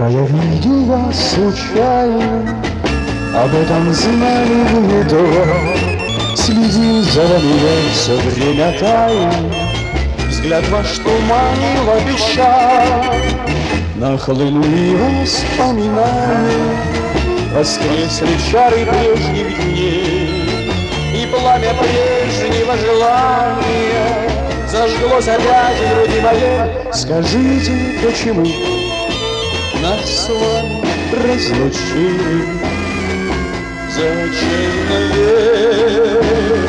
Вчера я видел вас случайно, об этом знали вы едва. Следил за вами я все время тайно, взгляд ваш туманил, обещал. Нахлынули воспоминания, воскресли чары прежних дней, и пламя прежнего желания зажглось опять в груди моей. Скажите, почему нас с вами разлучили? Зачем навек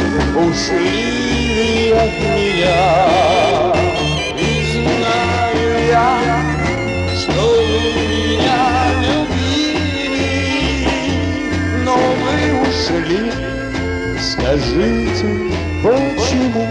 ушли вы от меня? И знаю я, что вы меня любили, но вы ушли. Скажите, почему?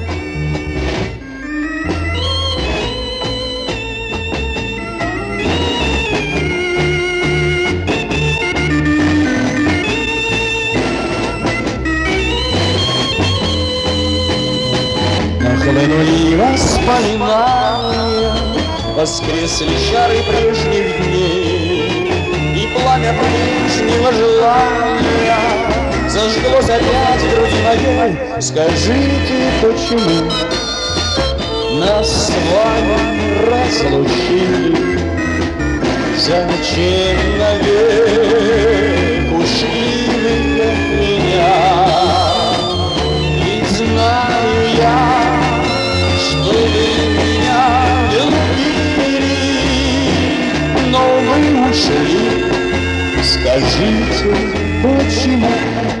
Нахлынули воспоминания, воскресли чары прежних дней, и пламя прежнего желания зажглось опять в груди моей. Скажите, почему нас с вами разлучили? Зачем навек ушли вы от меня? Ведь знаю я, что вы меня любили, но вы ушли. Скажите, почему?